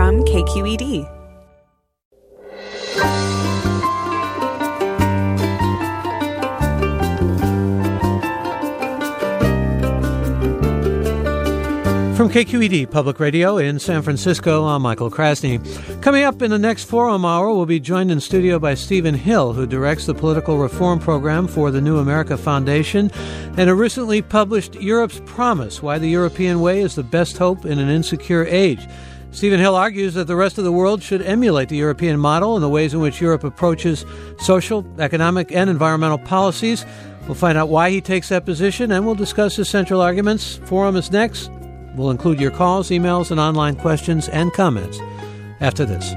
from KQED. From KQED Public Radio in San Francisco, I'm Michael Krasny. Coming up in the next Forum Hour, we'll be joined in studio by Stephen Hill, who directs the political reform program for the New America Foundation, and a recently published Europe's Promise, Why the European Way is the Best Hope in an Insecure Age. Stephen Hill argues that the rest of the world should emulate the European model in the ways in which Europe approaches social, economic, and environmental policies. We'll find out why he takes that position, and we'll discuss his central arguments. Forum is next. We'll include your calls, emails, and online questions and comments after this.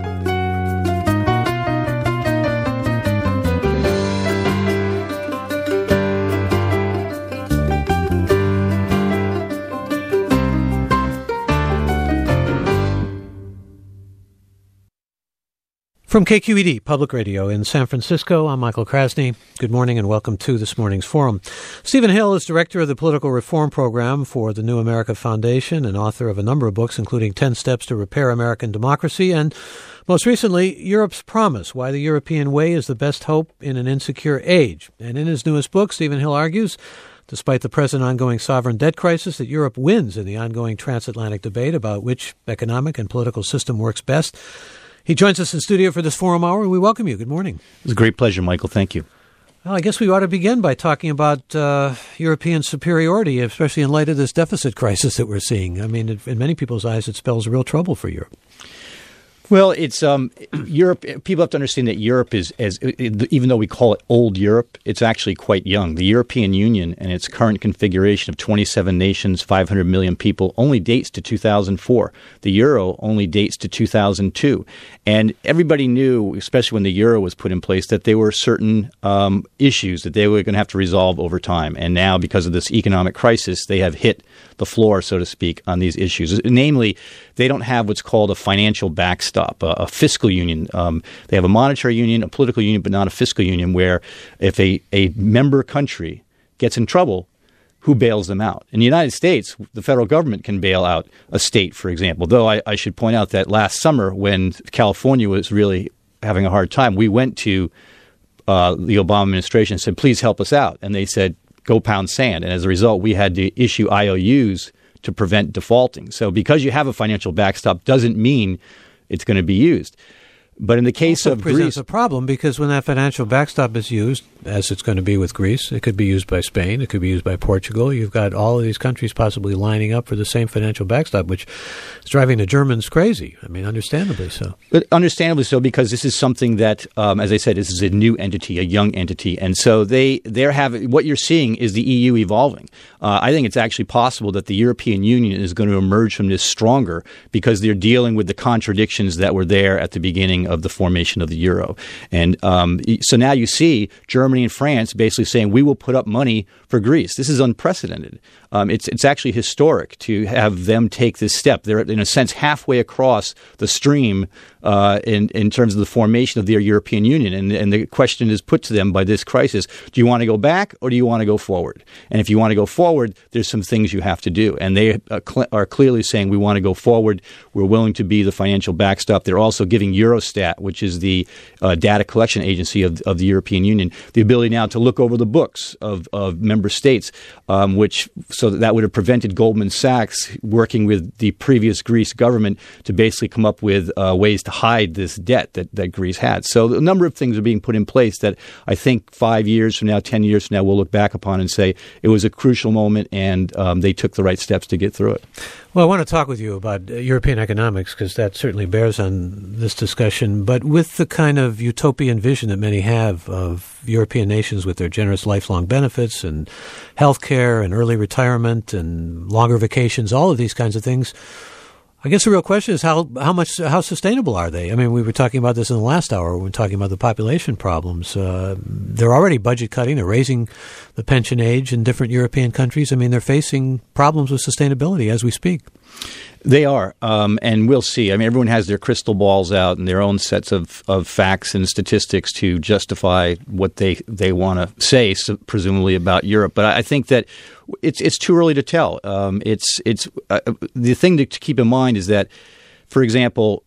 From KQED Public Radio in San Francisco, I'm Michael Krasny. Good morning and welcome to this morning's forum. Stephen Hill is director of the political reform program for the New America Foundation and author of a number of books, including 10 Steps to Repair American Democracy and, most recently, Europe's Promise, Why the European Way is the Best Hope in an Insecure Age. And in his newest book, Stephen Hill argues, despite the present ongoing sovereign debt crisis, that Europe wins in the ongoing transatlantic debate about which economic and political system works best. He joins us in studio for this Forum Hour, and we welcome you. Good morning. It's a great pleasure, Michael. Thank you. Well, I guess we ought to begin by talking about European superiority, especially in light of this deficit crisis that we're seeing. I mean, in many people's eyes, it spells real trouble for Europe. Well, it's Europe. People have to understand that Europe is, even though we call it old Europe, it's actually quite young. The European Union and its current configuration of 27 nations, 500 million people, only dates to 2004. The euro only dates to 2002. And everybody knew, especially when the euro was put in place, that there were certain issues that they were going to have to resolve over time. And now, because of this economic crisis, they have hit the floor, so to speak, on these issues. Namely, they don't have what's called a financial backstop, a fiscal union. They have a monetary union, a political union, but not a fiscal union, where if a member country gets in trouble, who bails them out? In the United States, the federal government can bail out a state, for example. Though I should point out that last summer, when California was really having a hard time, we went to the Obama administration and said, please help us out. And they said, go pound sand. And as a result, we had to issue IOUs to prevent defaulting. So because you have a financial backstop doesn't mean it's going to be used. But in the case of Greece, presents a problem because when that financial backstop is used, as it's going to be with Greece, it could be used by Spain, it could be used by Portugal. You've got all of these countries possibly lining up for the same financial backstop, which is driving the Germans crazy. I mean, understandably so. But understandably so, because this is something that, as I said, this is a new entity, a young entity, and so they're having what you're seeing is the EU evolving. I think it's actually possible that the European Union is going to emerge from this stronger because they're dealing with the contradictions that were there at the beginning of the formation of the euro. And so now you see Germany and France basically saying, we will put up money for Greece. This is unprecedented. It's actually historic to have them take this step. They're, in a sense, halfway across the stream in terms of the formation of their European Union. And the question is put to them by this crisis, do you want to go back or do you want to go forward? And if you want to go forward, there's some things you have to do. And they are clearly saying, we want to go forward. We're willing to be the financial backstop. They're also giving Eurostat, which is the data collection agency of the European Union, the ability now to look over the books of member states, so that would have prevented Goldman Sachs working with the previous Greece government to basically come up with ways to hide this debt that Greece had. So a number of things are being put in place that I think 5 years from now, 10 years from now, we'll look back upon and say it was a crucial moment and they took the right steps to get through it. Well, I want to talk with you about European economics because that certainly bears on this discussion. But with the kind of utopian vision that many have of European nations with their generous lifelong benefits and health care and early retirement and longer vacations, all of these kinds of things, I guess the real question is how sustainable are they? I mean, we were talking about this in the last hour. We were talking about the population problems. They're already budget cutting. They're raising the pension age in different European countries. I mean, they're facing problems with sustainability as we speak. They are, and we'll see. I mean, everyone has their crystal balls out and their own sets of facts and statistics to justify what they want to say, so presumably about Europe. But I think that it's too early to tell. The thing to keep in mind is that, for example,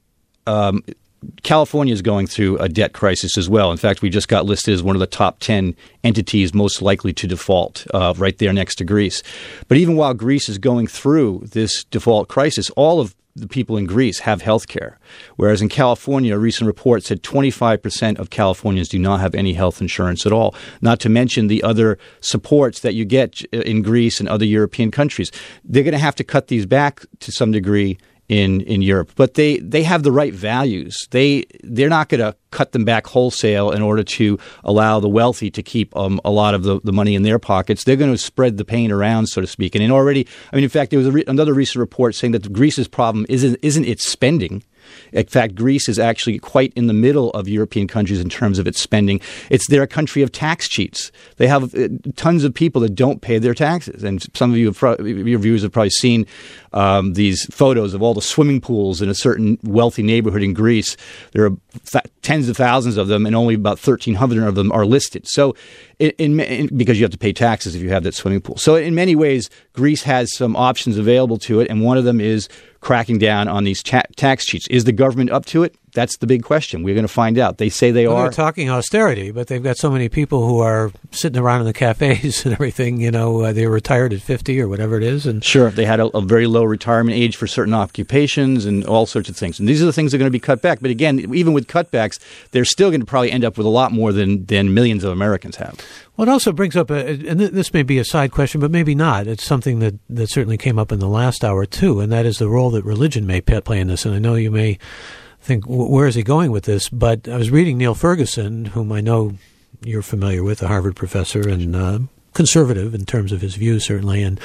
California is going through a debt crisis as well. In fact, we just got listed as one of the top 10 entities most likely to default, right there next to Greece. But even while Greece is going through this default crisis, all of the people in Greece have health care, whereas in California, a recent report said 25% of Californians do not have any health insurance at all, not to mention the other supports that you get in Greece and other European countries. They're going to have to cut these back to some degree in Europe, but they have the right values. They're not going to cut them back wholesale in order to allow the wealthy to keep a lot of the money in their pockets. They're going to spread the pain around, so to speak. And already, I mean, in fact, there was another recent report saying that Greece's problem isn't its spending. In fact, Greece is actually quite in the middle of European countries in terms of its spending. They're a country of tax cheats. They have tons of people that don't pay their taxes. And some of your viewers have probably seen these photos of all the swimming pools in a certain wealthy neighborhood in Greece. There are tens of thousands of them, and only about 1,300 of them are listed. So, because you have to pay taxes if you have that swimming pool. So, in many ways, Greece has some options available to it, and one of them is cracking down on these tax cheats. Is the government up to it? That's the big question. We're going to find out. They say they are. They're talking austerity, but they've got so many people who are sitting around in the cafes and everything. They're retired at 50 or whatever it is. And sure, they had a very low retirement age for certain occupations and all sorts of things. And these are the things that are going to be cut back. But again, even with cutbacks, they're still going to probably end up with a lot more than millions of Americans have. Well, it also brings up, and this may be a side question, but maybe not. It's something that certainly came up in the last hour, too, and that is the role that religion may play in this. And I know you may think, where is he going with this? But I was reading Neil Ferguson, whom I know you're familiar with, a Harvard professor and conservative in terms of his views, certainly, and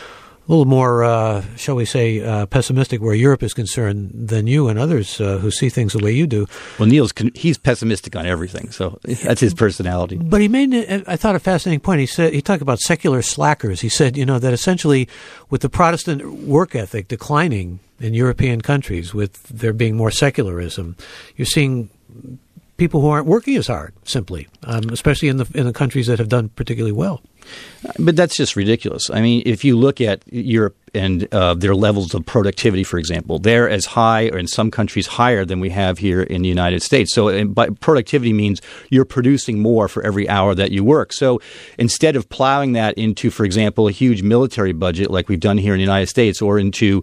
a little more, shall we say, pessimistic where Europe is concerned than you and others who see things the way you do. Well, he's pessimistic on everything, so that's his personality. But he made, I thought, a fascinating point. He talked about secular slackers. He said, that essentially with the Protestant work ethic declining in European countries, with there being more secularism, you're seeing people who aren't working as hard, simply, especially in the countries that have done particularly well. But that's just ridiculous. I mean, if you look at Europe and their levels of productivity, for example, they're as high, or in some countries higher than we have here in the United States. So productivity means you're producing more for every hour that you work. So instead of plowing that into, for example, a huge military budget like we've done here in the United States, or into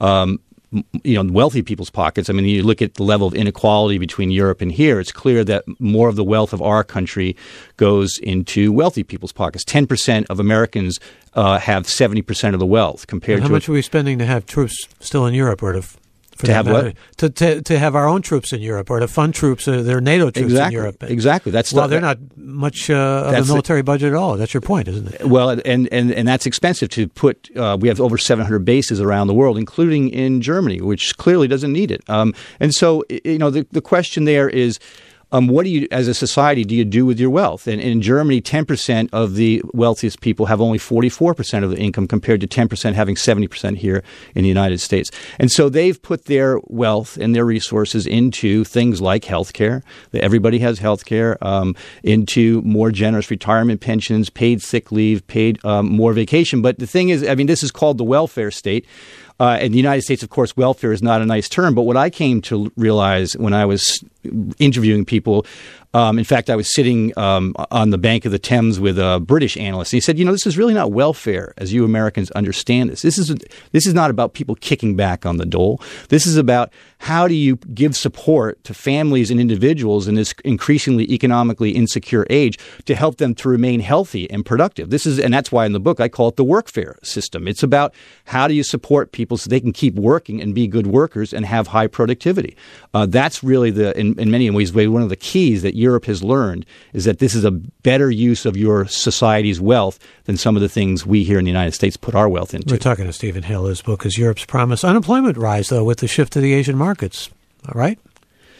wealthy people's pockets. I mean, you look at the level of inequality between Europe and here, it's clear that more of the wealth of our country goes into wealthy people's pockets. 10% of Americans have 70% of the wealth compared to... How much are we spending to have troops still in Europe, or to have what? To have our own troops in Europe, or to fund troops, their NATO troops in Europe. Exactly. They're not much of a military budget at all. That's your point, isn't it? Well, and that's expensive to put. We have over 700 bases around the world, including in Germany, which clearly doesn't need it. And so, the question there is, what do you, as a society, do you do with your wealth? And in Germany, 10% of the wealthiest people have only 44% of the income, compared to 10% having 70% here in the United States. And so they've put their wealth and their resources into things like healthcare. Everybody has healthcare, into more generous retirement pensions, paid sick leave, paid more vacation. But the thing is, I mean, this is called the welfare state. In the United States, of course, welfare is not a nice term. But what I came to realize when I was interviewing people, in fact, I was sitting on the bank of the Thames with a British analyst. And he said, this is really not welfare as you Americans understand this. This is not about people kicking back on the dole. This is about how do you give support to families and individuals in this increasingly economically insecure age to help them to remain healthy and productive. And that's why in the book I call it the workfare system. It's about how do you support people so they can keep working and be good workers and have high productivity. That's really in many ways, one of the keys that Europe has learned is that this is a better use of your society's wealth than some of the things we here in the United States put our wealth into. We're talking to Stephen Hill. His book is Europe's Promise. Unemployment rise, though, with the shift to the Asian markets. All right?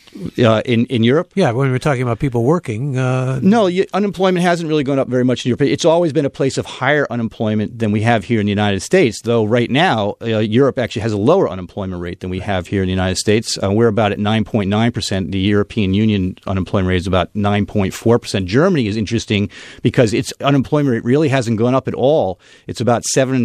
In Europe? Yeah, when we're talking about people working. No, unemployment hasn't really gone up very much in Europe. It's always been a place of higher unemployment than we have here in the United States, though right now Europe actually has a lower unemployment rate than we have here in the United States. We're about at 9.9%. The European Union unemployment rate is about 9.4%. Germany is interesting because its unemployment rate really hasn't gone up at all. It's about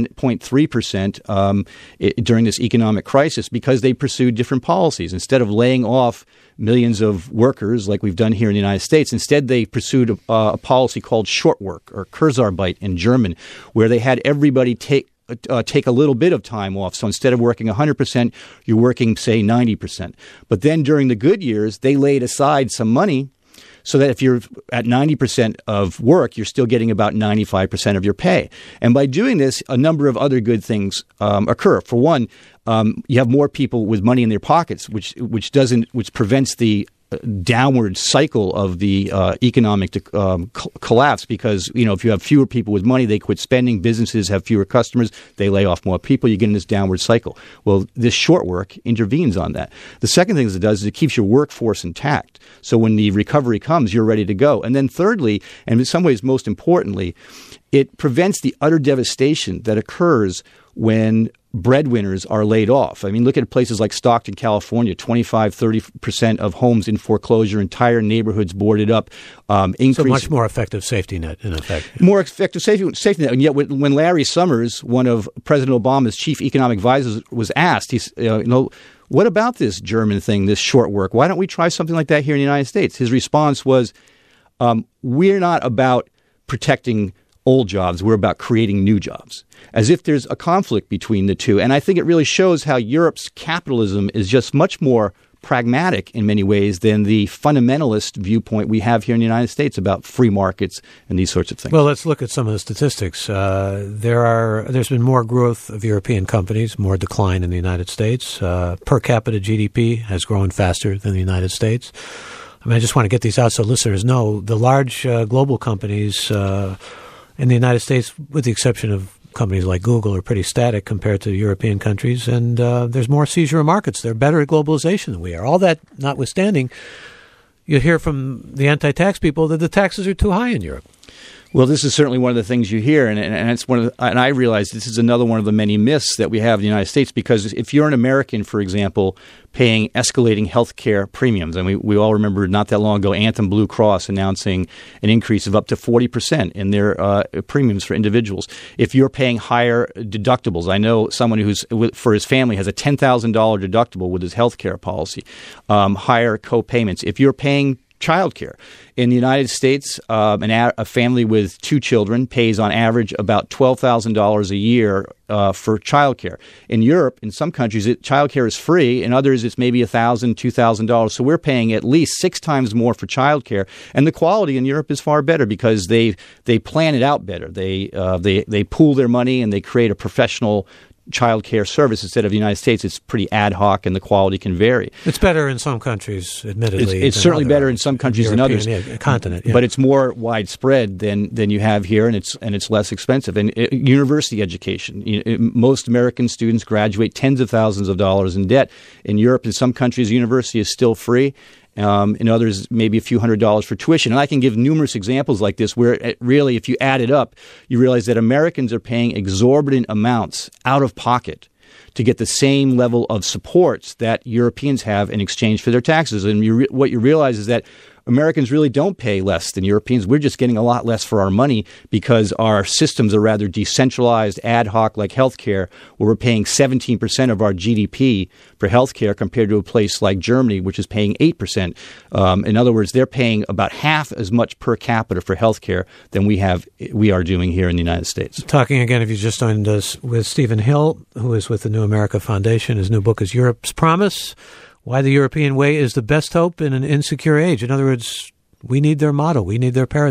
7.3% during this economic crisis because they pursued different policies. Instead of laying off millions of workers like we've done here in the United States. Instead, they pursued a policy called short work, or Kurzarbeit in German, where they had everybody take a little bit of time off. So instead of working 100%, you're working, say, 90%. But then during the good years, they laid aside some money so that if you're at 90% of work, you're still getting about 95% of your pay. And by doing this, a number of other good things occur. For one, you have more people with money in their pockets, which prevents the downward cycle of the economic collapse, because if you have fewer people with money, they quit spending. Businesses have fewer customers, they lay off more people. You get in this downward cycle. Well, this short work intervenes on that. The second thing it does is it keeps your workforce intact. So when the recovery comes, you're ready to go. And then thirdly, and in some ways most importantly, it prevents the utter devastation that occurs when breadwinners are laid off. I mean, look at places like Stockton, California, 25-30% of homes in foreclosure, entire neighborhoods boarded up. So much more effective safety net, in effect. More effective safety net. And yet when Larry Summers, one of President Obama's chief economic advisors, was asked, what about this German thing, this short work? Why don't we try something like that here in the United States? His response was, we're not about protecting old jobs. We're about creating new jobs, as if there's a conflict between the two. And I think it really shows how Europe's capitalism is just much more pragmatic in many ways than the fundamentalist viewpoint we have here in the United States about free markets and these sorts of things. Well, let's look at some of the statistics. There's been more growth of European companies, more decline in the United States. Per capita GDP has grown faster than the United States. I just want to get these out so listeners know the large global companies in the United States, with the exception of companies like Google, are pretty static compared to European countries, and there's more seizure of markets. They're better at globalization than we are. All that notwithstanding, you hear from the anti-tax people that the taxes are too high in Europe. Well, this is certainly one of the things you hear, and it's and I realize this is another one of the many myths that we have in the United States, because if you're an American, for example, paying escalating health care premiums, and we all remember not that long ago Anthem Blue Cross announcing an increase of up to 40% in their premiums for individuals. If you're paying higher deductibles, I know someone who's for his family has a $10,000 deductible with his health care policy, higher co-payments. If you're paying child care. In the United States, a family with two children pays on average about $12,000 a year for child care. In Europe, in some countries, child care is free. In others, it's maybe $1,000, $2,000. So we're paying at least 6 times more for child care. And the quality in Europe is far better because they plan it out better. They pool their money and they create a professional child care service. Instead of the United States, it's pretty ad hoc and the quality can vary. It's better in some countries, admittedly. It's certainly better in some countries than others. Continent, yeah. But it's more widespread than you have here, and it's less expensive. And university education, most American students graduate tens of thousands of dollars in debt. In Europe, in some countries, university is still free. In others, maybe a few $100s for tuition. And I can give numerous examples like this where really, if you add it up, you realize that Americans are paying exorbitant amounts out of pocket to get the same level of supports that Europeans have in exchange for their taxes. And what you realize is that Americans really don't pay less than Europeans. We're just getting a lot less for our money because our systems are rather decentralized, ad hoc, like healthcare, where we're paying 17% of our GDP for healthcare compared to a place like Germany, which is paying 8%. In other words, they're paying about half as much per capita for healthcare than we are doing here in the United States. Talking again, if you just joined us, with Stephen Hill, who is with the New America Foundation. His new book is Europe's Promise: Why the European Way is the Best Hope in an Insecure Age. In other words, we need their motto. We need their paradigm.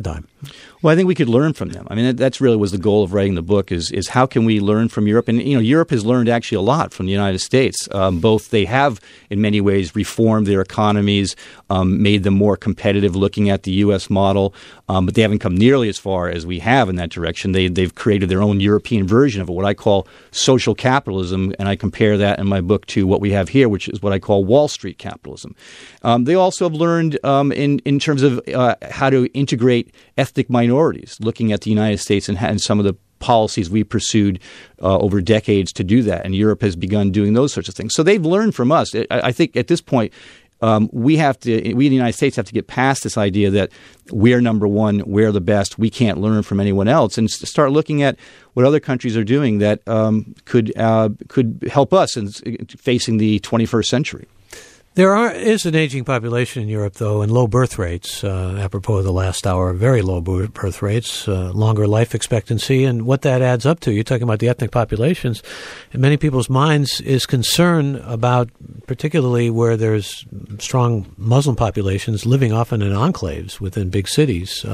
Well, I think we could learn from them. I mean, that's really was the goal of writing the book is how can we learn from Europe? And, Europe has learned actually a lot from the United States. Both they have, in many ways, reformed their economies, made them more competitive looking at the U.S. model, but they haven't come nearly as far as we have in that direction. They've created their own European version of what I call social capitalism, and I compare that in my book to what we have here, which is what I call Wall Street capitalism. They also have learned in terms of how to integrate ethnic minorities, looking at the United States and some of the policies we pursued over decades to do that. And Europe has begun doing those sorts of things. So they've learned from us. I think at this point, we in the United States have to get past this idea that we're number one, we're the best, we can't learn from anyone else, and start looking at what other countries are doing that could help us in facing the 21st century. There is an aging population in Europe, though, and low birth rates, apropos of the last hour, very low birth rates, longer life expectancy, and what that adds up to. You're talking about the ethnic populations. In many people's minds is concern about, particularly where there's strong Muslim populations living often in enclaves within big cities,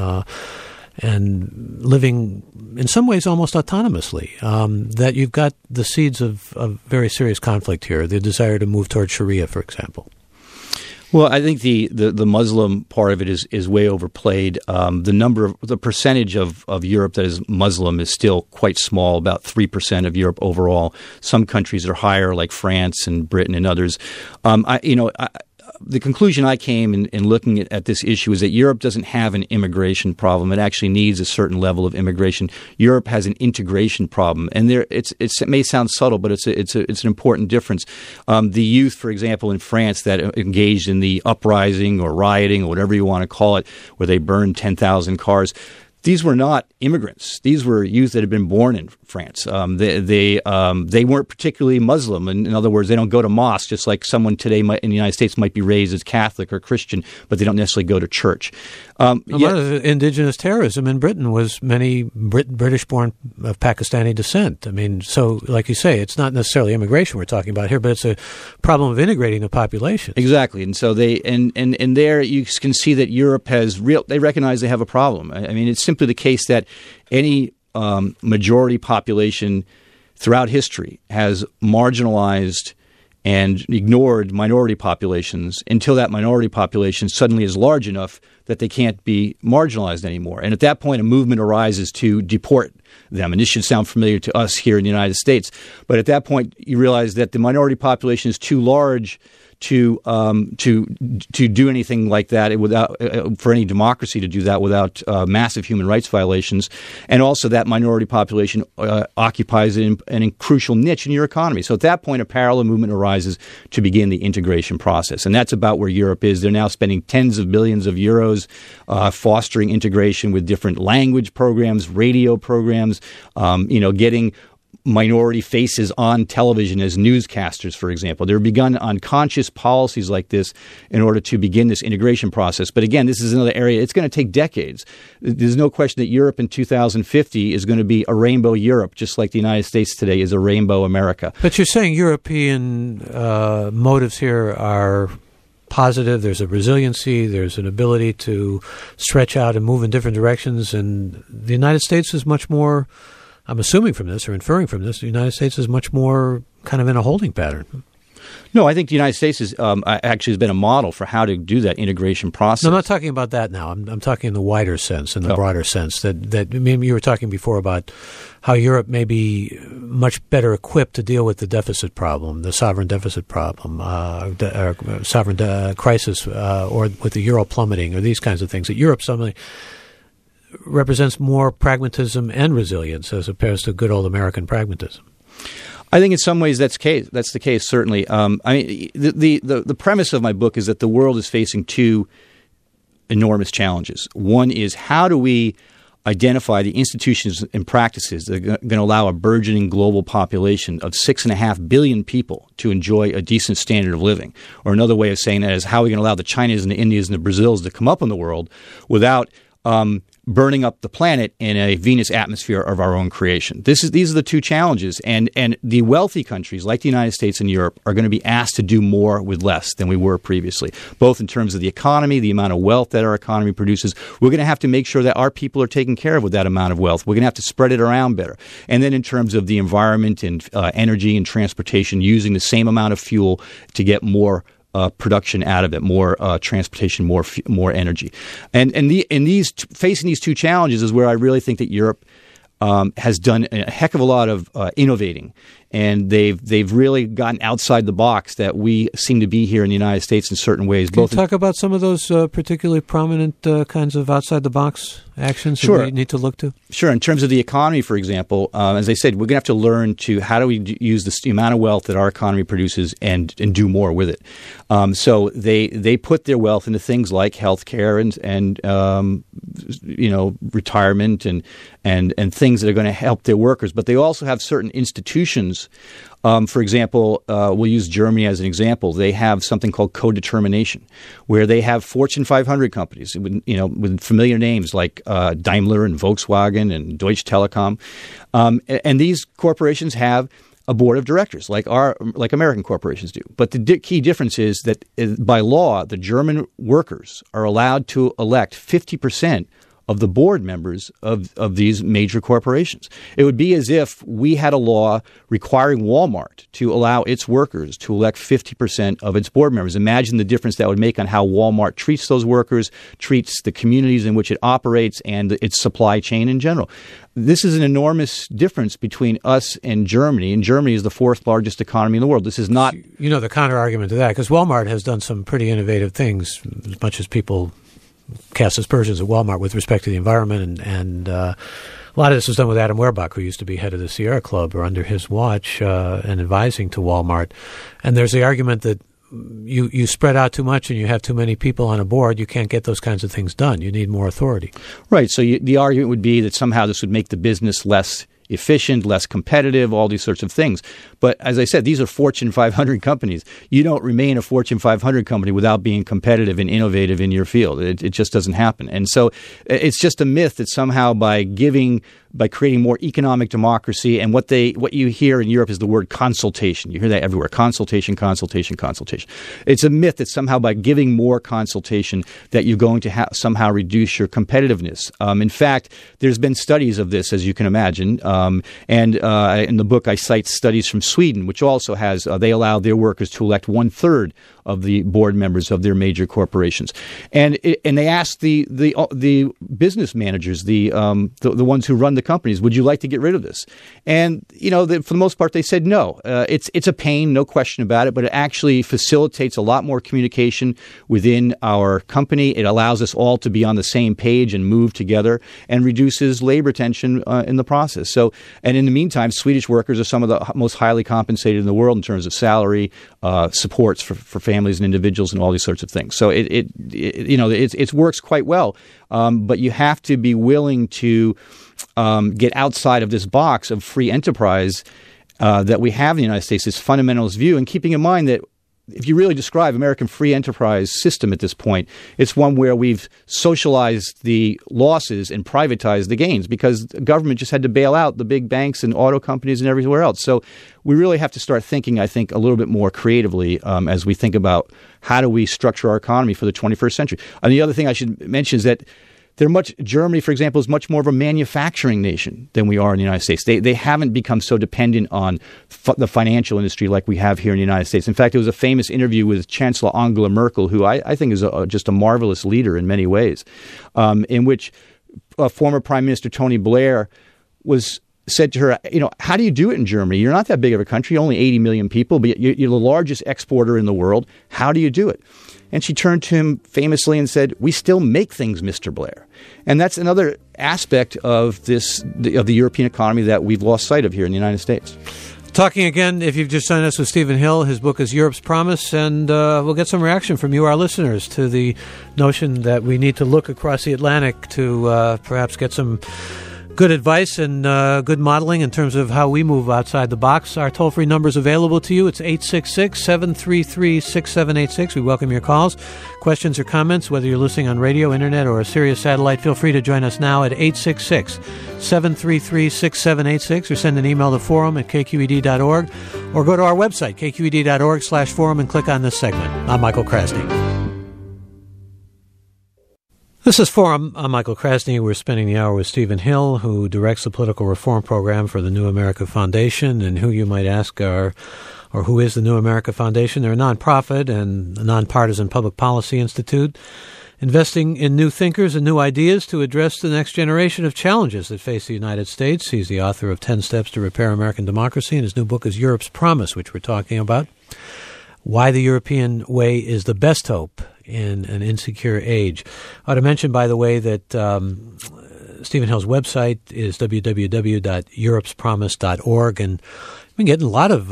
and living in some ways almost autonomously, that you've got the seeds of very serious conflict here, the desire to move toward Sharia, for example. Well, I think the Muslim part of it is way overplayed. The percentage of Europe that is Muslim is still quite small, about 3% of Europe overall. Some countries are higher, like France and Britain and others. The conclusion I came in looking at this issue is that Europe doesn't have an immigration problem. It actually needs a certain level of immigration. Europe has an integration problem, and it may sound subtle, but it's an important difference. The youth, for example, in France that engaged in the uprising or rioting or whatever you want to call it, where they burned 10,000 cars. These were not immigrants. These were youth that had been born in France. They weren't particularly Muslim. In other words, they don't go to mosque, just like someone today in the United States might be raised as Catholic or Christian, but they don't necessarily go to church. A lot of indigenous terrorism in Britain was many British-born of Pakistani descent. I mean, so like you say, it's not necessarily immigration we're talking about here, but it's a problem of integrating the population. Exactly, and so they and there you can see that Europe they recognize they have a problem. I mean, it's simply the case that any majority population throughout history has marginalized and ignored minority populations until that minority population suddenly is large enough that they can't be marginalized anymore. And at that point, a movement arises to deport them. And this should sound familiar to us here in the United States. But at that point, you realize that the minority population is too large to do anything like that without for any democracy to do that without massive human rights violations, and also that minority population occupies a crucial niche in your economy. So at that point, a parallel movement arises to begin the integration process, and that's about where Europe is. They're now spending tens of billions of euros fostering integration with different language programs, radio programs, getting minority faces on television as newscasters, for example. There have begun unconscious policies like this in order to begin this integration process. But again, this is another area. It's going to take decades. There's no question that Europe in 2050 is going to be a rainbow Europe, just like the United States today is a rainbow America. But you're saying European motives here are positive. There's a resiliency. There's an ability to stretch out and move in different directions. And the United States is much more, I'm assuming from this or inferring from this, the United States is much more kind of in a holding pattern. No, I think the United States is actually has been a model for how to do that integration process. No, I'm not talking about that now. I'm talking in the wider sense, in the broader sense. That maybe you were talking before about how Europe may be much better equipped to deal with the deficit problem, the sovereign deficit problem, sovereign crisis, or with the euro plummeting, or these kinds of things. That Europe suddenly represents more pragmatism and resilience as opposed to good old American pragmatism. I think in some ways that's the case, certainly. The premise of my book is that the world is facing two enormous challenges. One is, how do we identify the institutions and practices that are going to allow a burgeoning global population of 6.5 billion people to enjoy a decent standard of living? Or another way of saying that is, how are we going to allow the Chinas and the Indias and the Brazils to come up in the world without burning up the planet in a Venus atmosphere of our own creation. These are the two challenges, and the wealthy countries like the United States and Europe are going to be asked to do more with less than we were previously, both in terms of the economy, the amount of wealth that our economy produces. We're going to have to make sure that our people are taken care of with that amount of wealth. We're going to have to spread it around better. And then in terms of the environment and energy and transportation, using the same amount of fuel to get more production out of it, more transportation, more energy, facing these two challenges is where I really think that Europe has done a heck of a lot of innovating, and they've really gotten outside the box that we seem to be here in the United States in certain ways. Can you talk about some of those particularly prominent kinds of outside the box actions that we need to look to? Sure. In terms of the economy, for example, as I said, we're going to have to learn how do we use the amount of wealth that our economy produces and do more with it. So they put their wealth into things like healthcare and retirement and things that are going to help their workers. But they also have certain institutions. For example, we'll use Germany as an example. They have something called co-determination, where they have Fortune 500 companies with familiar names like Daimler and Volkswagen and Deutsche Telekom, and these corporations have a board of directors like American corporations do. But the key difference is that by law, the German workers are allowed to elect 50% of the board members of these major corporations. It would be as if we had a law requiring Walmart to allow its workers to elect 50% of its board members. Imagine the difference that would make on how Walmart treats those workers, treats the communities in which it operates, and its supply chain in general. This is an enormous difference between us and Germany, and Germany is the fourth largest economy in the world. This is not... the counter-argument to that, because Walmart has done some pretty innovative things, as much as people cast aspersions at Walmart with respect to the environment, and a lot of this was done with Adam Werbach, who used to be head of the Sierra Club, or under his watch, and advising to Walmart. And there's the argument that you spread out too much and you have too many people on a board, you can't get those kinds of things done. You need more authority. Right. So the argument would be that somehow this would make the business less efficient, less competitive, all these sorts of things. But as I said, these are Fortune 500 companies. You don't remain a Fortune 500 company without being competitive and innovative in your field. It just doesn't happen. And so it's just a myth that somehow by creating more economic democracy, and what you hear in Europe is the word consultation. You hear that everywhere. Consultation, consultation, consultation. It's a myth that somehow by giving more consultation that you're going to somehow reduce your competitiveness. In fact, there's been studies of this, as you can imagine. And in the book, I cite studies from Sweden, which also has they allow their workers to elect 1/3 of the board members of their major corporations, and they asked the business managers, the ones who run the companies, would you like to get rid of this? And for the most part, they said no. It's a pain, no question about it, but it actually facilitates a lot more communication within our company. It allows us all to be on the same page and move together, and reduces labor tension in the process. So, and in the meantime, Swedish workers are some of the most highly compensated in the world in terms of salary, supports for families and individuals, and all these sorts of things. So it works quite well, but you have to be willing to get outside of this box of free enterprise that we have in the United States, this fundamentalist view, and keeping in mind that if you really describe American free enterprise system at this point, it's one where we've socialized the losses and privatized the gains, because the government just had to bail out the big banks and auto companies and everywhere else. So we really have to start thinking, I think, a little bit more creatively as we think about how do we structure our economy for the 21st century. And the other thing I should mention is that Germany, for example, is much more of a manufacturing nation than we are in the United States. They haven't become so dependent on the financial industry like we have here in the United States. In fact, there was a famous interview with Chancellor Angela Merkel, who I think is just a marvelous leader in many ways, in which former Prime Minister Tony Blair said to her, how do you do it in Germany? You're not that big of a country, only 80 million people, but you're the largest exporter in the world. How do you do it? And she turned to him famously and said, "We still make things, Mr. Blair." And that's another aspect of the European economy that we've lost sight of here in the United States. Talking again, if you've just joined us, with Stephen Hill. His book is Europe's Promise, and we'll get some reaction from you, our listeners, to the notion that we need to look across the Atlantic to perhaps get some Good advice and good modeling in terms of how we move outside the box. Our toll-free number is available to you. It's 866-733-6786. We welcome your calls, questions or comments, whether you're listening on radio, internet, or a Sirius satellite. Feel free to join us now at 866-733-6786 or send an email to forum@kqed.org or go to our website, kqed.org/forum, and click on this segment. I'm Michael Krasny. This is Forum. I'm Michael Krasny. We're spending the hour with Stephen Hill, who directs the political reform program for the New America Foundation, and who you might ask or who is the New America Foundation. They're a nonprofit and a nonpartisan public policy institute, investing in new thinkers and new ideas to address the next generation of challenges that face the United States. He's the author of 10 Steps to Repair American Democracy, and his new book is Europe's Promise, which we're talking about. Why the European Way is the Best Hope in an Insecure Age. I ought to mention, by the way, that Stephen Hill's website is www.europespromise.org, and I've been getting a lot of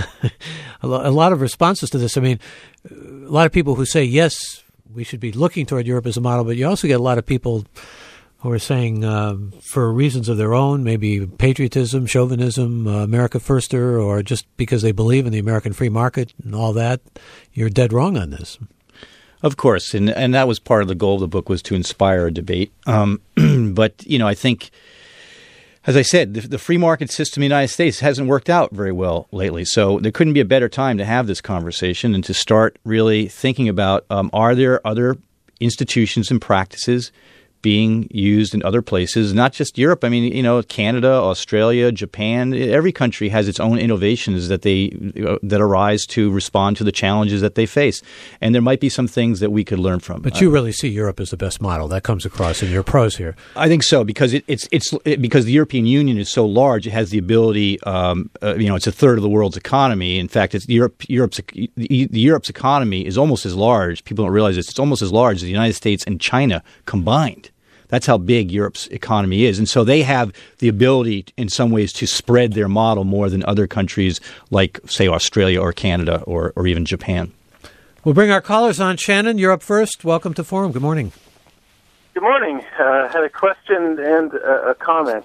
responses to this. I mean, a lot of people who say, yes, we should be looking toward Europe as a model, but you also get a lot of people who are saying, for reasons of their own, maybe patriotism, chauvinism, America firster, or just because they believe in the American free market and all that, you're dead wrong on this. Of course, and that was part of the goal of the book, was to inspire a debate. But, I think, as I said, the free market system in the United States hasn't worked out very well lately. So there couldn't be a better time to have this conversation and to start really thinking about, are there other institutions and practices being used in other places, not just Europe. I mean, Canada, Australia, Japan, every country has its own innovations that that arise to respond to the challenges that they face. And there might be some things that we could learn from. But you really see Europe as the best model. That comes across in your prose here. I think so, because it's because the European Union is so large, it has the ability, it's a third of the world's economy. In fact, it's Europe's economy is almost as large. People don't realize this. It's almost as large as the United States and China combined. That's how big Europe's economy is. And so they have the ability in some ways to spread their model more than other countries like, say, Australia or Canada or even Japan. We'll bring our callers on. Shannon, you're up first. Welcome to Forum. Good morning. Good morning. I had a question and a comment,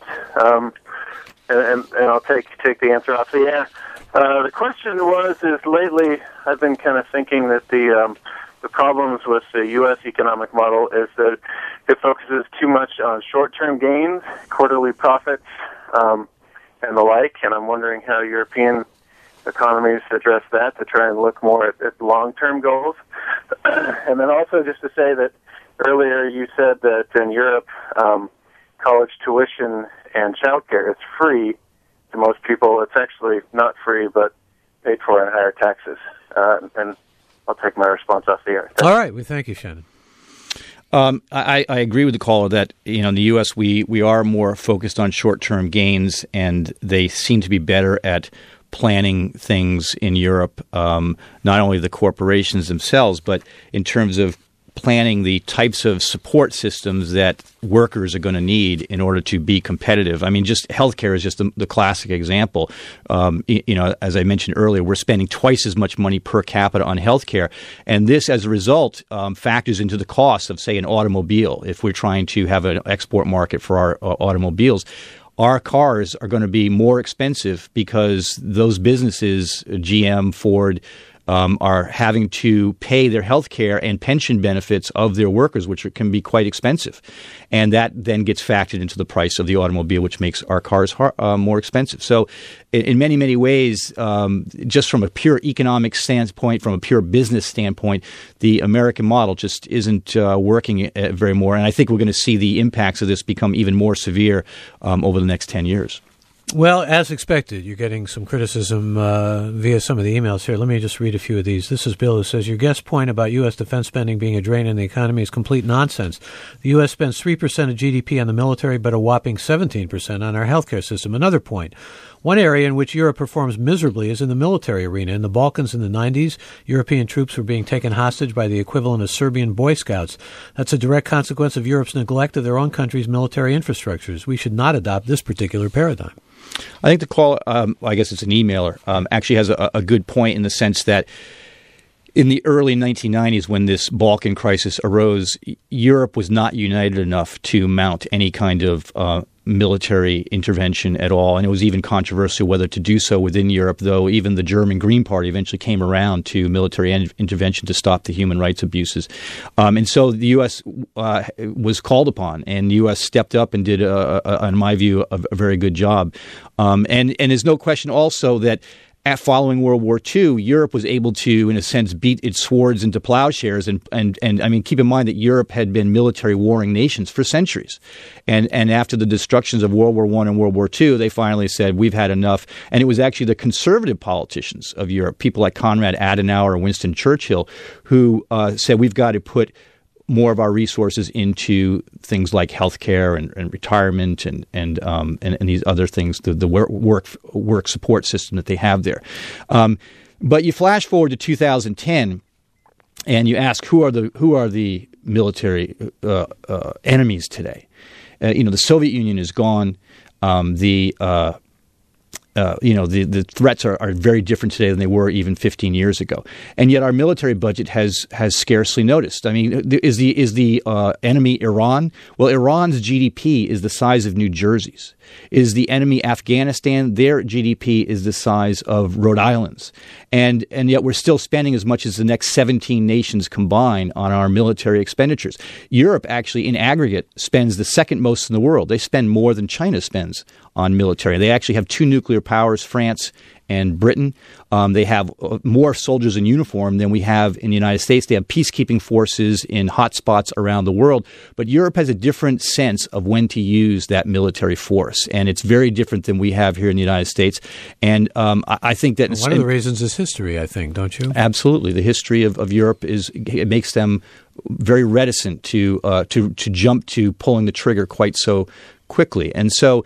and I'll take the answer off the air. The question is lately I've been kind of thinking that the problems with the U.S. economic model is that it focuses too much on short-term gains, quarterly profits, and the like, and I'm wondering how European economies address that to try and look more at long-term goals. And then also just to say that earlier you said that in Europe, college tuition and childcare is free to most people. It's actually not free, but paid for in higher taxes. And I'll take my response off the air. All right. We thank you, Shannon. I agree with the caller that, in the U.S. we are more focused on short-term gains, and they seem to be better at planning things in Europe, not only the corporations themselves, but in terms of planning the types of support systems that workers are going to need in order to be competitive. I mean, just healthcare is just the classic example. As I mentioned earlier, we're spending twice as much money per capita on healthcare, and this, as a result, factors into the cost of, say, an automobile. If we're trying to have an export market for our automobiles, our cars are going to be more expensive because those businesses, GM, Ford, are having to pay their health care and pension benefits of their workers, which can be quite expensive. And that then gets factored into the price of the automobile, which makes our cars more expensive. So in many, many ways, just from a pure economic standpoint, from a pure business standpoint, the American model just isn't working very more. And I think we're going to see the impacts of this become even more severe over the next 10 years. Well, as expected, you're getting some criticism via some of the emails here. Let me just read a few of these. This is Bill, who says, your guest's point about U.S. defense spending being a drain on the economy is complete nonsense. The U.S. spends 3% of GDP on the military, but a whopping 17% on our healthcare system. Another point. One area in which Europe performs miserably is in the military arena. In the Balkans in the 90s, European troops were being taken hostage by the equivalent of Serbian Boy Scouts. That's a direct consequence of Europe's neglect of their own country's military infrastructures. We should not adopt this particular paradigm. I think the caller, I guess it's an emailer, actually has a good point in the sense that in the early 1990s, when this Balkan crisis arose, Europe was not united enough to mount any kind of military intervention at all, and it was even controversial whether to do so within Europe, though even the German Green Party eventually came around to military intervention to stop the human rights abuses. And so the U.S. Was called upon, and the U.S. stepped up and did, in my view, a very good job. And there's no question also that following World War II, Europe was able to, in a sense, beat its swords into plowshares. And I mean, keep in mind that Europe had been military warring nations for centuries. And after the destructions of World War I and World War II, they finally said, we've had enough. And it was actually the conservative politicians of Europe, people like Konrad Adenauer and Winston Churchill, who said, we've got to put more of our resources into things like healthcare and retirement and these other things, the work support system that they have there. But you flash forward to 2010, and you ask who are the military enemies today? The Soviet Union is gone. The threats are very different today than they were even 15 years ago, and yet our military budget has scarcely noticed. I mean, is the enemy Iran? Well, Iran's GDP is the size of New Jersey's. Is the enemy Afghanistan? Their GDP is the size of Rhode Island's, and yet we're still spending as much as the next 17 nations combined on our military expenditures. Europe actually, in aggregate, spends the second most in the world. They spend more than China spends on military. They actually have two nuclear powers, France and Britain. They have more soldiers in uniform than we have in the United States. They have peacekeeping forces in hotspots around the world. But Europe has a different sense of when to use that military force. And it's very different than we have here in the United States. And I think that one of the reasons is history, I think, don't you? Absolutely. The history of Europe it makes them very reticent to jump to pulling the trigger quite so quickly. And so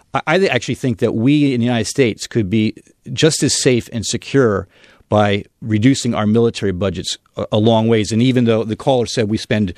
I actually think that we in the United States could be just as safe and secure by reducing our military budgets a long ways. And even though the caller said we spend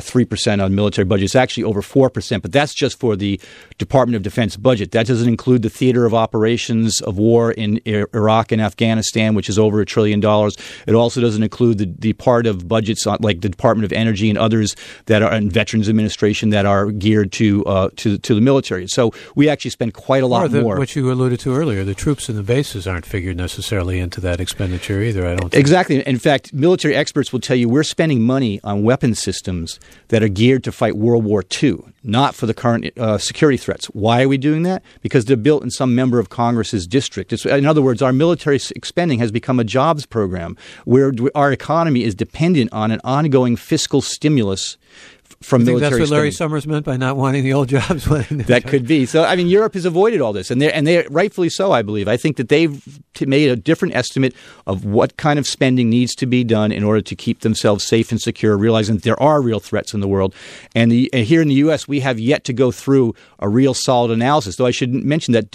3% on military budgets, actually over 4%, but that's just for the Department of Defense budget. That doesn't include the theater of operations of war in Iraq and Afghanistan, which is over $1 trillion. It also doesn't include the part of budgets like the Department of Energy and others that are in Veterans Administration that are geared to the military. So we actually spend quite a lot more. What you alluded to earlier, the troops and the bases aren't figured necessarily into that expenditure either, I don't think. Exactly. In fact, military experts will tell you we're spending money on weapon systems that are geared to fight World War II, not for the current security threats. Why are we doing that? Because they're built in some member of Congress's district. In other words, our military spending has become a jobs program where our economy is dependent on an ongoing fiscal stimulus from military spending. That's what Larry spending. Summers meant by not wanting the old jobs. That could be. So, I mean, Europe has avoided all this, and they rightfully so, I believe. I think that they've made a different estimate of what kind of spending needs to be done in order to keep themselves safe and secure, realizing that there are real threats in the world. And here in the U.S., we have yet to go through a real solid analysis, though I should mention that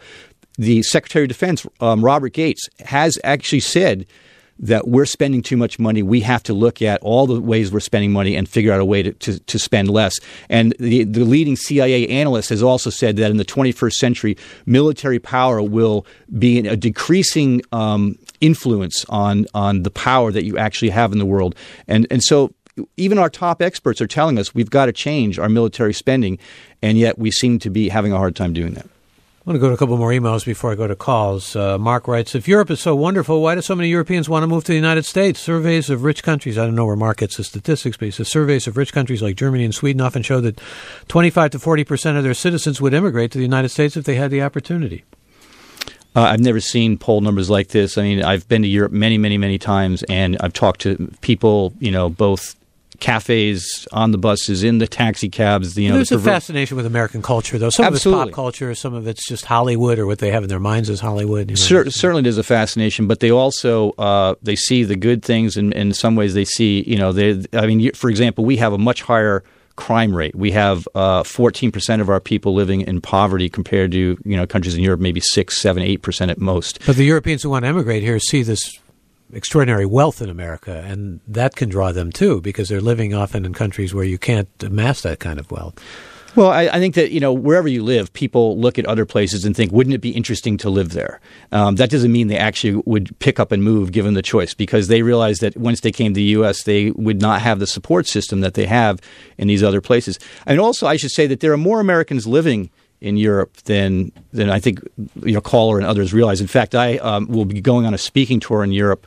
the Secretary of Defense, Robert Gates, has actually said that we're spending too much money. We have to look at all the ways we're spending money and figure out a way to spend less. And the leading CIA analyst has also said that in the 21st century, military power will be a decreasing influence on the power that you actually have in the world. And so even our top experts are telling us we've got to change our military spending, and yet we seem to be having a hard time doing that. I want to go to a couple more emails before I go to calls. Mark writes, if Europe is so wonderful, why do so many Europeans want to move to the United States? Surveys of rich countries, I don't know where Mark gets the statistics, but he says surveys of rich countries like Germany and Sweden often show that 25 to 40% of their citizens would immigrate to the United States if they had the opportunity. I've never seen poll numbers like this. I mean, I've been to Europe many, many, many times, and I've talked to people, both cafes, on the buses, in the taxi cabs. There's a fascination with American culture, though. Some Absolutely. of it's pop culture, some of it's just Hollywood, or what they have in their minds as Hollywood. Certainly, there's a fascination, but they also they see the good things, and in some ways, they see for example, we have a much higher crime rate. We have 14% of our people living in poverty compared to countries in Europe, maybe 6, 7, 8% at most. But the Europeans who want to emigrate here see this extraordinary wealth in America, and that can draw them too, because they're living often in countries where you can't amass that kind of wealth. Well, I think that, wherever you live, people look at other places and think, wouldn't it be interesting to live there? That doesn't mean they actually would pick up and move given the choice, because they realize that once they came to the U.S., they would not have the support system that they have in these other places. And also, I should say that there are more Americans living in Europe than I think your caller and others realize. In fact, I will be going on a speaking tour in Europe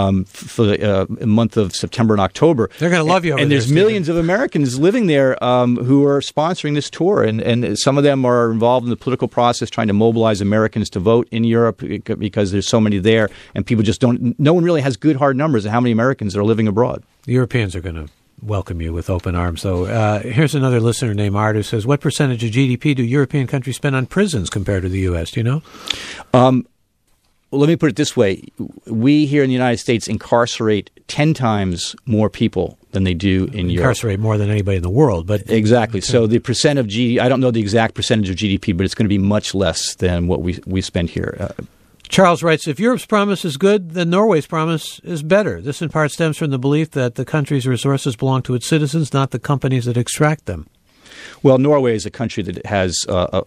for the month of September and October. They're going to love you over and there, there's millions of Americans living there who are sponsoring this tour, and some of them are involved in the political process trying to mobilize Americans to vote in Europe because there's so many there, and people just no one really has good hard numbers of how many Americans are living abroad. The Europeans are going to welcome you with open arms. So here's another listener named Art who says, what percentage of GDP do European countries spend on prisons compared to the U.S.? Do you know? Well, let me put it this way. We here in the United States incarcerate 10 times more people than they do in Europe. Incarcerate more than anybody in the world. But exactly. So the percent of GDP, I don't know the exact percentage of GDP, but it's going to be much less than what we spend here. Charles writes, if Europe's promise is good, then Norway's promise is better. This in part stems from the belief that the country's resources belong to its citizens, not the companies that extract them. Well, Norway is a country that has,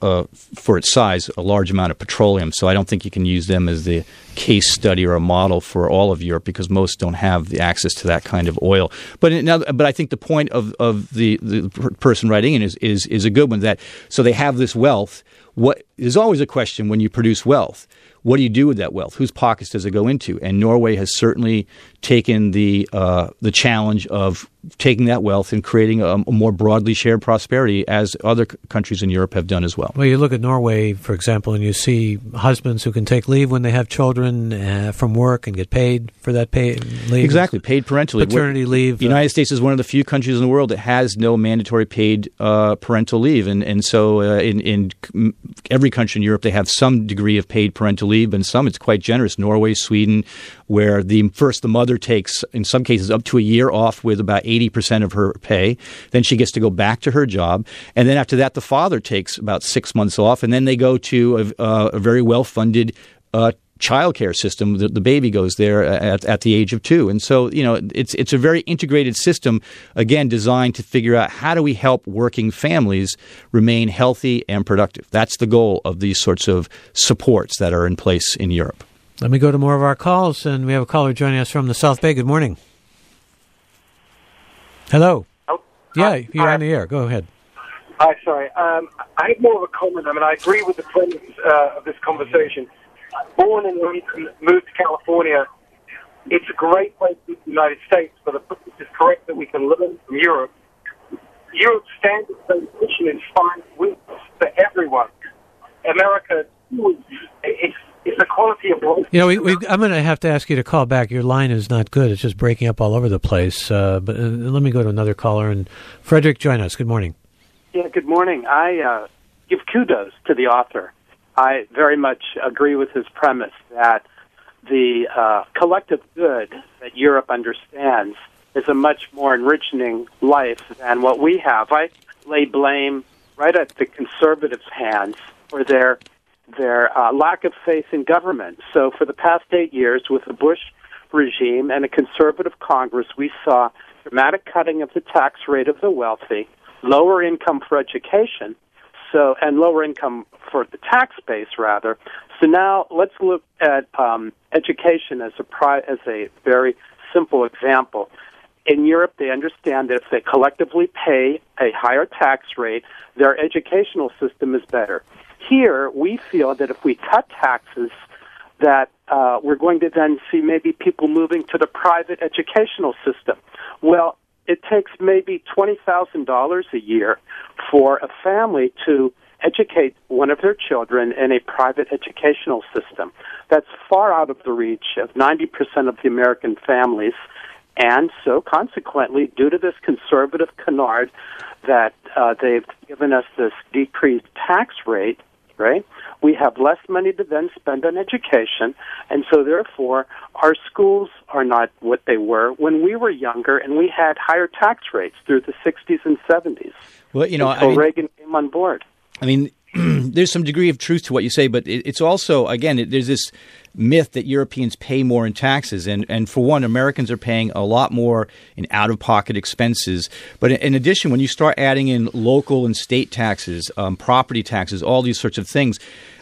for its size, a large amount of petroleum, so I don't think you can use them as the case study or a model for all of Europe because most don't have the access to that kind of oil. But I think the point of the person writing in is a good one. That so they have this wealth. There's always a question when you produce wealth. What do you do with that wealth? Whose pockets does it go into? And Norway has certainly taken the challenge of taking that wealth and creating a more broadly shared prosperity, as other countries in Europe have done as well. Well, you look at Norway, for example, and you see husbands who can take leave when they have children from work and get paid for that paid leave. Exactly, paid parental leave. Paternity leave. The United States is one of the few countries in the world that has no mandatory paid parental leave. And so in every country in Europe, they have some degree of paid parental leave, and some it's quite generous. Norway, Sweden, where the mother takes, in some cases, up to a year off with about 80% of her pay. Then she gets to go back to her job. And then after that, the father takes about 6 months off. And then they go to a very well-funded child care system. The baby goes there at the age of 2. And so, it's a very integrated system, again, designed to figure out how do we help working families remain healthy and productive. That's the goal of these sorts of supports that are in place in Europe. Let me go to more of our calls, and we have a caller joining us from the South Bay. Good morning. Hello. Oh, yeah, you're on the air. Go ahead. Hi, sorry. I have more of a comment. I agree with the premise of this conversation. Born and moved to California, it's a great place in the United States, but the purpose is correct that we can learn from Europe. Europe's standard education is 5 weeks for everyone. America, it's the quality of life. I'm going to have to ask you to call back. Your line is not good. It's just breaking up all over the place. But let me go to another caller. And Frederick, join us. Good morning. Yeah, good morning. I give kudos to the author. I very much agree with his premise that the collective good that Europe understands is a much more enriching life than what we have. I lay blame right at the conservatives' hands for their lack of faith in government. So for the past 8 years, with the Bush regime and a conservative Congress, we saw dramatic cutting of the tax rate of the wealthy, lower income for education, and lower income for the tax base, rather. So now let's look at education as a very simple example. In Europe, they understand that if they collectively pay a higher tax rate, their educational system is better. Here, we feel that if we cut taxes, that we're going to then see maybe people moving to the private educational system. Well, it takes maybe $20,000 a year for a family to educate one of their children in a private educational system. That's far out of the reach of 90% of the American families. And so, consequently, due to this conservative canard that they've given us this decreased tax rate, right, we have less money to then spend on education, and so, therefore, our schools are not what they were when we were younger, and we had higher tax rates through the 60s and 70s. Well, until Reagan came on board. There's some degree of truth to what you say, but it's also, again, there's this myth that Europeans pay more in taxes. And for one, Americans are paying a lot more in out-of-pocket expenses. But in addition, when you start adding in local and state taxes, property taxes, all these sorts of things,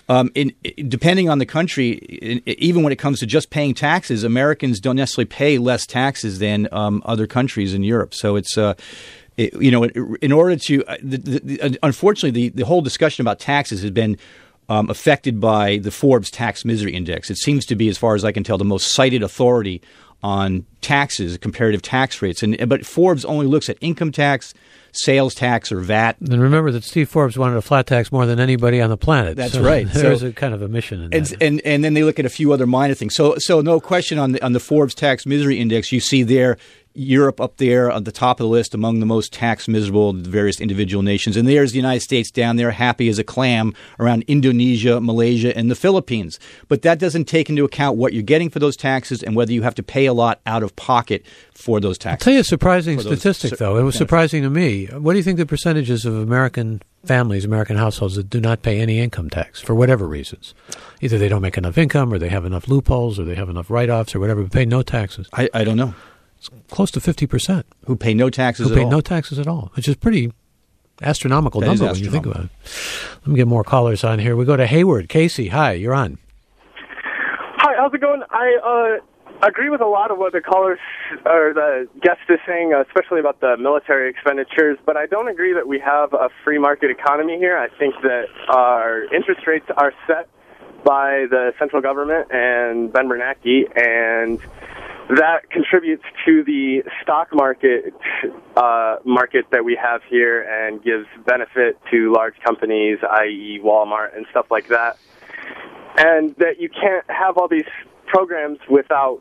depending on the country, even when it comes to just paying taxes, Americans don't necessarily pay less taxes than other countries in Europe. So it's in order to, unfortunately, the whole discussion about taxes has been affected by the Forbes Tax Misery Index. It seems to be, as far as I can tell, the most cited authority on taxes, comparative tax rates. But Forbes only looks at income tax, sales tax, or VAT. And remember that Steve Forbes wanted a flat tax more than anybody on the planet. That's right. There's a kind of a mission in that. And then they look at a few other minor things. So no question on the Forbes Tax Misery Index, you see there Europe up there on the top of the list among the most tax miserable of the various individual nations. And there's the United States down there happy as a clam around Indonesia, Malaysia, and the Philippines. But that doesn't take into account what you're getting for those taxes and whether you have to pay a lot out of pocket for those taxes. I'll tell you a surprising statistic, though. It was surprising to me. What do you think the percentages of American families, American households that do not pay any income tax for whatever reasons? Either they don't make enough income or they have enough loopholes or they have enough write-offs or whatever, but pay no taxes. I don't know. It's close to 50%. Who pay no taxes at all. Who pay no taxes at all, which is pretty astronomical number when you think about it. Let me get more callers on here. We go to Hayward. Casey, hi, you're on. Hi, how's it going? I agree with a lot of what the callers or the guest is saying, especially about the military expenditures, but I don't agree that we have a free market economy here. I think that our interest rates are set by the central government and Ben Bernanke, and that contributes to the stock market that we have here and gives benefit to large companies, i.e. Walmart and stuff like that. And that you can't have all these programs without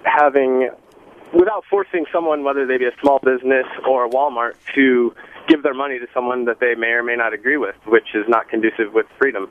forcing someone, whether they be a small business or a Walmart, to give their money to someone that they may or may not agree with, which is not conducive with freedom.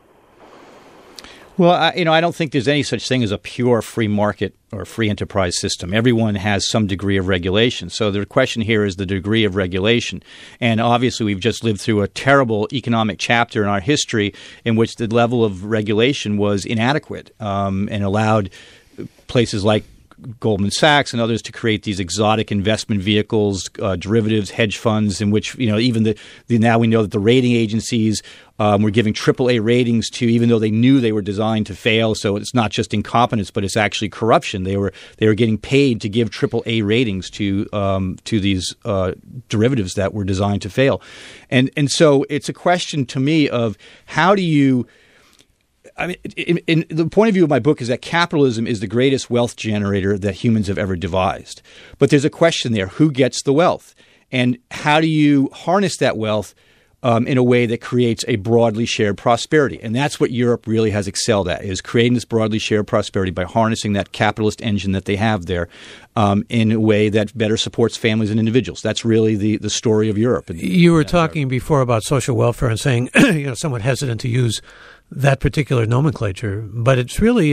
Well, I don't think there's any such thing as a pure free market or free enterprise system. Everyone has some degree of regulation. So the question here is the degree of regulation. And obviously we've just lived through a terrible economic chapter in our history in which the level of regulation was inadequate and allowed places like Goldman Sachs and others to create these exotic investment vehicles, derivatives, hedge funds, in which even now we know that the rating agencies were giving AAA ratings to, even though they knew they were designed to fail. So it's not just incompetence, but it's actually corruption. They were getting paid to give AAA ratings to these derivatives that were designed to fail, and so it's a question to me of how do you. I mean, in the point of view of my book is that capitalism is the greatest wealth generator that humans have ever devised. But there's a question there: who gets the wealth, and how do you harness that wealth in a way that creates a broadly shared prosperity? And that's what Europe really has excelled at: is creating this broadly shared prosperity by harnessing that capitalist engine that they have there in a way that better supports families and individuals. That's really the story of Europe. You were talking before about social welfare and saying somewhat hesitant to use that particular nomenclature, but it's really,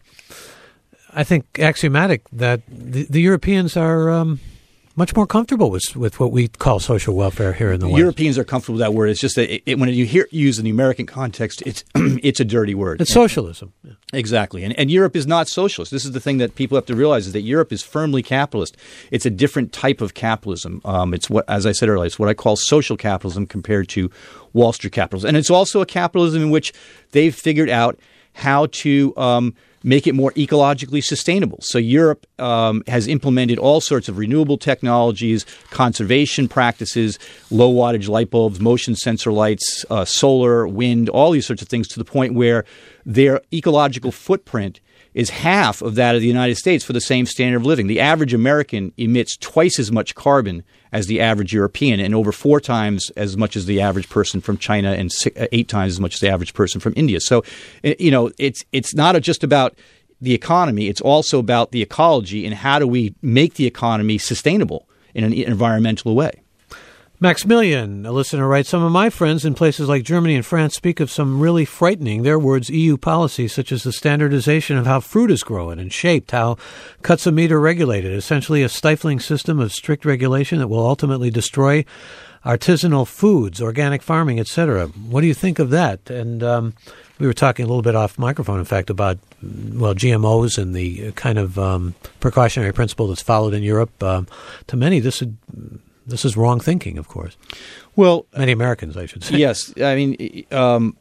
I think, axiomatic that the Europeans are much more comfortable with what we call social welfare here in the West. Europeans are comfortable with that word. It's just that when you hear it used in the American context, it's a dirty word. It's socialism. Yeah. Exactly. And Europe is not socialist. This is the thing that people have to realize, is that Europe is firmly capitalist. It's a different type of capitalism. It's what, as I said earlier, it's what I call social capitalism compared to Wall Street capitalism. And it's also a capitalism in which they've figured out how to make it more ecologically sustainable. So Europe has implemented all sorts of renewable technologies, conservation practices, low wattage light bulbs, motion sensor lights, solar, wind, all these sorts of things, to the point where their ecological footprint is half of that of the United States for the same standard of living. The average American emits twice as much carbon as the average European, and over 4 times as much as the average person from China, and 8 times as much as the average person from India. So, it's not just about the economy; it's also about the ecology and how do we make the economy sustainable in an environmental way. Maximilian, a listener, writes, some of my friends in places like Germany and France speak of some really frightening, their words, EU policies, such as the standardization of how fruit is grown and shaped, how cuts of meat are regulated, essentially a stifling system of strict regulation that will ultimately destroy artisanal foods, organic farming, etc. What do you think of that? And we were talking a little bit off microphone, in fact, about, GMOs and the kind of precautionary principle that's followed in Europe. To many, this is wrong thinking, of course. Well, many Americans, I should say. Yes. I mean,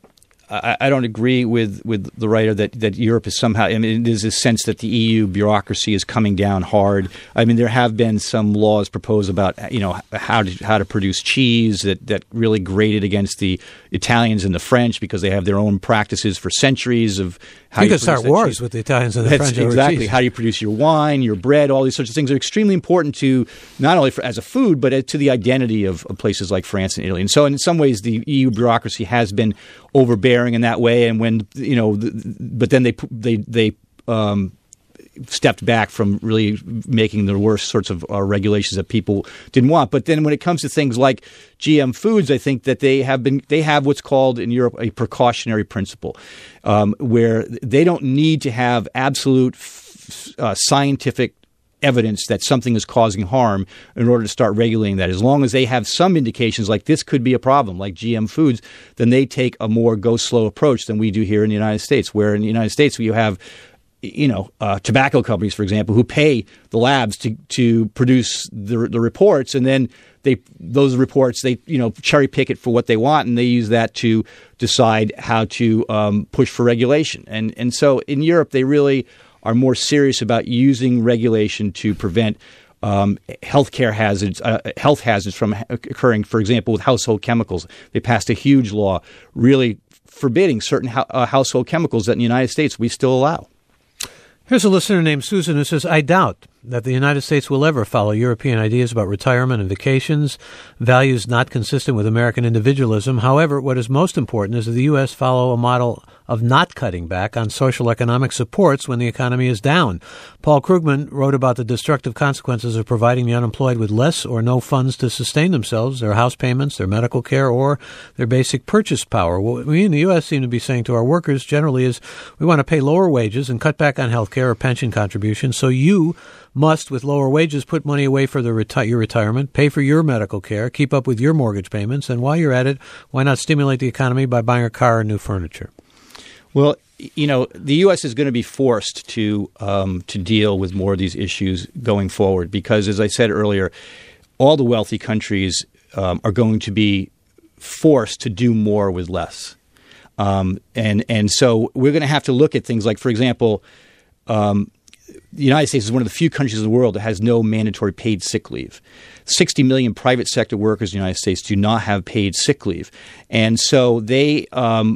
I don't agree with the writer that Europe is somehow. I mean, there's this sense that the EU bureaucracy is coming down hard. I mean, there have been some laws proposed about how to produce cheese that really grated against the Italians and the French because they have their own practices for centuries of how you could start wars with the Italians and the French. Exactly. How do you produce your wine, your bread, all these sorts of things are extremely important to not only as a food, but to the identity of places like France and Italy. And so in some ways, the EU bureaucracy has been overbearing in that way. And when, but then they stepped back from really making the worst sorts of regulations that people didn't want. But then when it comes to things like GM foods, I think that they have what's called in Europe a precautionary principle, where they don't need to have absolute scientific evidence that something is causing harm in order to start regulating that. As long as they have some indications like this could be a problem, like GM foods, then they take a more go slow approach than we do here in the United States, where in the United States you have tobacco companies, for example, who pay the labs to produce the reports, and then those reports cherry pick it for what they want, and they use that to decide how to push for regulation. And so in Europe, they really are more serious about using regulation to prevent health hazards from occurring. For example, with household chemicals, they passed a huge law really forbidding certain household chemicals that in the United States we still allow. Here's a listener named Susan who says, I doubt that the United States will ever follow European ideas about retirement and vacations, values not consistent with American individualism. However, what is most important is that the U.S. follow a model of not cutting back on social economic supports when the economy is down. Paul Krugman wrote about the destructive consequences of providing the unemployed with less or no funds to sustain themselves, their house payments, their medical care, or their basic purchase power. What we in the U.S. seem to be saying to our workers generally is we want to pay lower wages and cut back on health care or pension contributions, so you must, with lower wages, put money away for your retirement, pay for your medical care, keep up with your mortgage payments, and while you're at it, why not stimulate the economy by buying a car and new furniture? Well, the U.S. is going to be forced to deal with more of these issues going forward because, as I said earlier, all the wealthy countries are going to be forced to do more with less. And so we're going to have to look at things like, for example, the United States is one of the few countries in the world that has no mandatory paid sick leave. 60 million private sector workers in the United States do not have paid sick leave. And so they have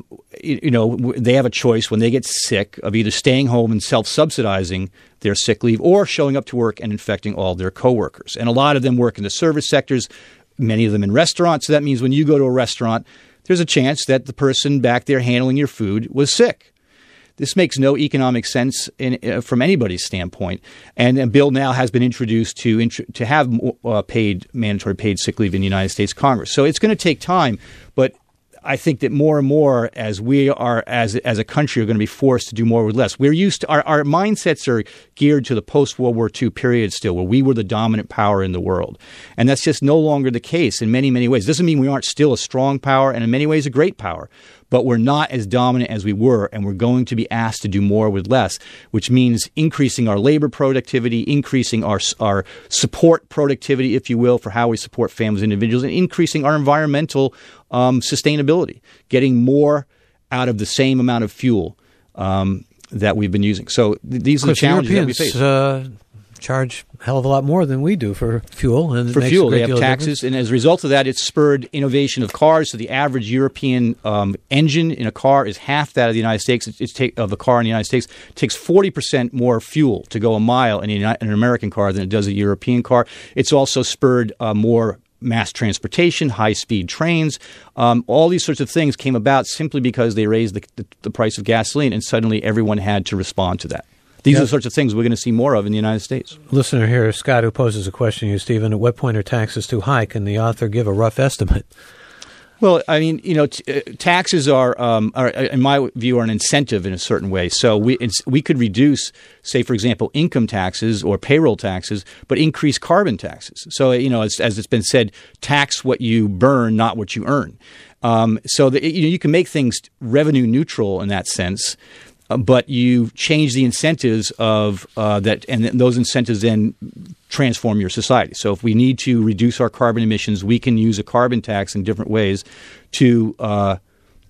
a choice when they get sick of either staying home and self-subsidizing their sick leave or showing up to work and infecting all their coworkers. And a lot of them work in the service sectors, many of them in restaurants. So that means when you go to a restaurant, there's a chance that the person back there handling your food was sick. This makes no economic sense from anybody's standpoint. And a bill now has been introduced to have mandatory paid sick leave in the United States Congress. So it's going to take time, but I think that more and more as we are as a country are going to be forced to do more with less. We're used to our mindsets are geared to the post-World War II period still, where we were the dominant power in the world. And that's just no longer the case in many, many ways. It doesn't mean we aren't still a strong power and in many ways a great power. But we're not as dominant as we were, and we're going to be asked to do more with less, which means increasing our labor productivity, increasing our support productivity, if you will, for how we support families and individuals, and increasing our environmental sustainability, getting more out of the same amount of fuel that we've been using. So these are the challenges that we face. Charge a hell of a lot more than we do for fuel. And for fuel, they have taxes, and as a result of that, it's spurred innovation of cars. So the average European engine in a car is half that of the United States. Of a car in the United States, it takes 40% more fuel to go a mile in an American car than it does a European car. It's also spurred more mass transportation, high-speed trains. All these sorts of things came about simply because they raised the price of gasoline, and suddenly everyone had to respond to that. These are the sorts of things we're going to see more of in the United States. Listener here, Scott, who poses a question to you, Stephen, at what point are taxes too high? Can the author give a rough estimate? Well, I mean, taxes are, in my view, are an incentive in a certain way. So we could reduce, say, for example, income taxes or payroll taxes, but increase carbon taxes. So, as it's been said, tax what you burn, not what you earn. So that you can make things revenue neutral in that sense. But you change the incentives of that, and those incentives then transform your society. So if we need to reduce our carbon emissions, we can use a carbon tax in different ways to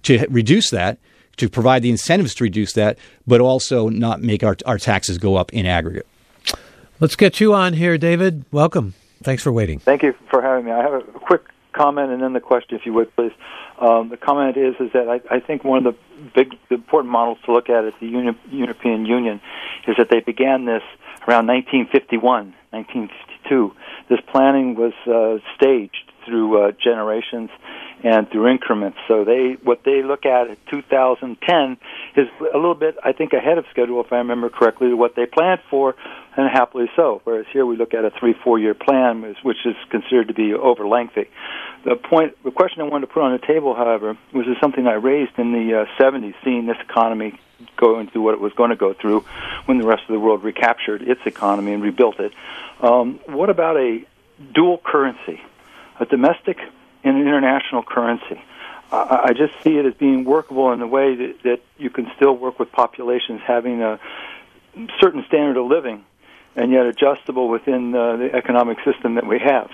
to reduce that, to provide the incentives to reduce that, but also not make our taxes go up in aggregate. Let's get you on here, David. Welcome. Thanks for waiting. Thank you for having me. I have a quick comment and then the question, if you would, please. The comment is that I think one of the important models to look at the European Union is that they began this around 1951, 1952. This planning was staged through generations and through increments. So what they look at 2010 is a little bit, I think, ahead of schedule, if I remember correctly, to what they planned for, and happily so. Whereas here we look at a 3-4 year plan, which is considered to be over lengthy. The question I wanted to put on the table, however, was something I raised in the 70s, seeing this economy going through what it was going to go through when the rest of the world recaptured its economy and rebuilt it. What about a dual currency, a domestic and an international currency? I just see it as being workable in the way that you can still work with populations having a certain standard of living and yet adjustable within the economic system that we have.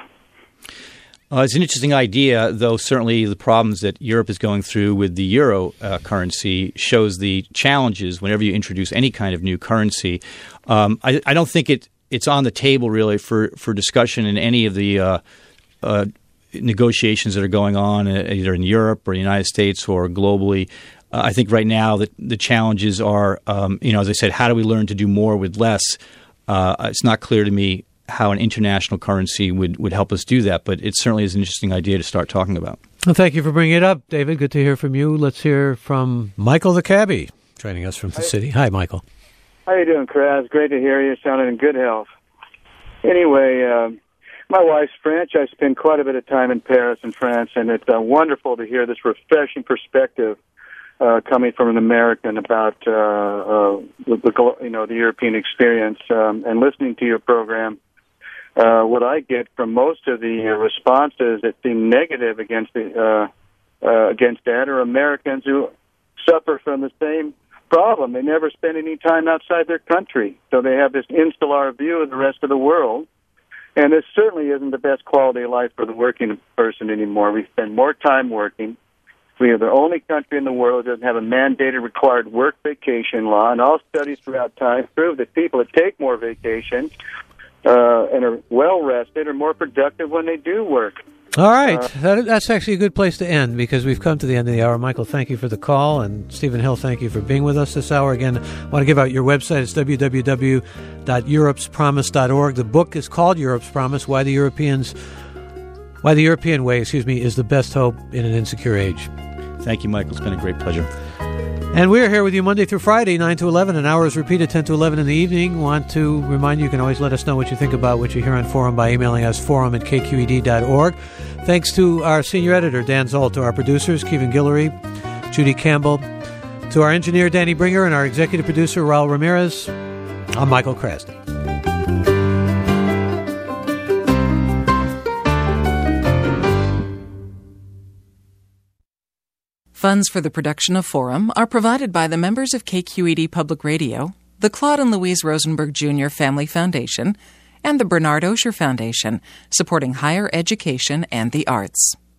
It's an interesting idea, though certainly the problems that Europe is going through with the euro currency shows the challenges whenever you introduce any kind of new currency. I don't think it's on the table really for discussion in any of the negotiations that are going on either in Europe or the United States or globally. I think right now the challenges are, as I said, how do we learn to do more with less? It's not clear to me how an international currency would help us do that, but it certainly is an interesting idea to start talking about. Well, thank you for bringing it up, David. Good to hear from you. Let's hear from Michael the cabbie, joining us from the city. Hi, Michael. How you doing, Kraz? Great to hear you. Sounding in good health. Anyway, my wife's French. I spend quite a bit of time in Paris and France, and it's wonderful to hear this refreshing perspective coming from an American about the European experience. And listening to your program, what I get from most of the responses that seem negative against that are Americans who suffer from the same problem. They never spend any time outside their country, so they have this insular view of the rest of the world. And this certainly isn't the best quality of life for the working person anymore. We spend more time working. We are the only country in the world that doesn't have a mandated required work vacation law, and all studies throughout time prove that people that take more vacation and are well-rested are more productive when they do work. All right. That's actually a good place to end because we've come to the end of the hour. Michael, thank you for the call. And Stephen Hill, thank you for being with us this hour. Again, I want to give out your website. It's www.europespromise.org. The book is called Europe's Promise, Why the European Way, is the best hope in an insecure age. Thank you, Michael. It's been a great pleasure. And we're here with you Monday through Friday, 9 to 11, and hours repeated 10 to 11 in the evening. Want to remind you can always let us know what you think about what you hear on Forum by emailing us forum@kqed.org. Thanks to our senior editor, Dan Zoll, to our producers, Kevin Guillory, Judy Campbell, to our engineer, Danny Bringer, and our executive producer, Raul Ramirez. I'm Michael Krasny. Funds for the production of Forum are provided by the members of KQED Public Radio, the Claude and Louise Rosenberg Jr. Family Foundation, and the Bernard Osher Foundation, supporting higher education and the arts.